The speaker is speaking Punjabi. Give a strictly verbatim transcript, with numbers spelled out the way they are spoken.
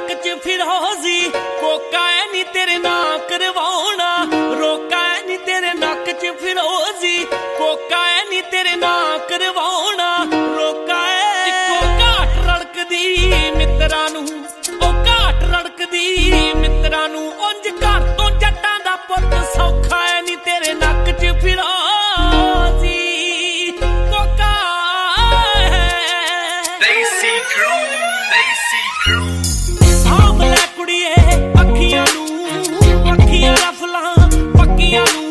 ਨੱਕ ਚ ਫਿਰੋਜ਼ੀ ਕੋਕਾ ਐ ਨੀ ਤੇਰੇ ਨਾਂ ਕਰਵਾਉਣਾ ਰੋਕਾ ਐ ਨੀ ਤੇਰੇ ਨੱਕ ਚ ਫਿਰੋਜ਼ੀ ਕੋਕਾ ਐ ਨੀ ਤੇਰੇ ਨਾਂ ਕਰਵਾਉਣਾ ਰੋਕਾ ਐ ਇੱਕੋ ਘਾਟ ਰੜਕਦੀ ਮਿੱਤਰਾਂ ਨੂੰ ਉਹ ਘਾਟ ਰੜਕਦੀ ਮਿੱਤਰਾਂ ਨੂੰ ਉਂਝ ਘਰ ਤੋਂ ਜੱਟਾਂ ਦਾ ਪੁੱਤ ਸੌਖਾ ਐ ਨੀ ਤੇਰੇ ਨੱਕ ਚ ਫਿਰੋਜ਼ੀ ਕੋਕਾ Lazy Crew, Lazy Crew. ਸਾਂਭ ਲੈ ਕੁੜੀਏ ਅੱਖੀਆਂ ਨੂੰ ਅੱਖੀਆਂ ਰਫਲਾਂ ਪੱਕੀਆਂ ਨੂੰ